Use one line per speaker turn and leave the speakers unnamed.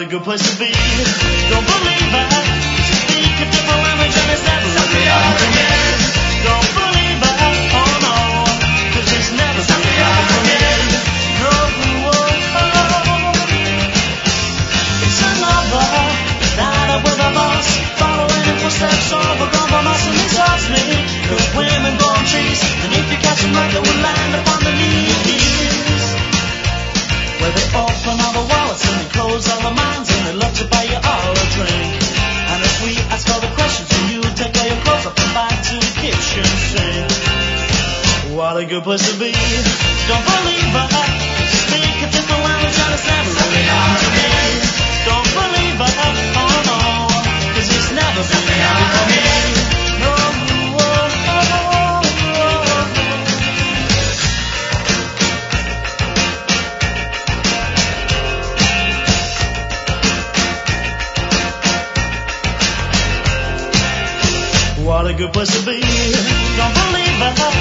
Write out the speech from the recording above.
a good place to be. Don't believe it. You speak a different language and it's never something again. Don't believe it. Oh no, 'cause it's never something again. No, it's another night up with a boss, following in footsteps of a compromise, and he tells me good women grow on trees, and if you catch them right, they will land upon the knees. Where they open all the wallets and they close all the minds, and they love to buy you all a drink. And if we ask all the questions, and you take all your clothes up and back to the kitchen sink. What a good place to be. Don't believe it. Speak a different language and it's never really hard to me. Don't believe it. Oh no, 'cause it's never been easy for me. No, what a good place to be. Don't believe it.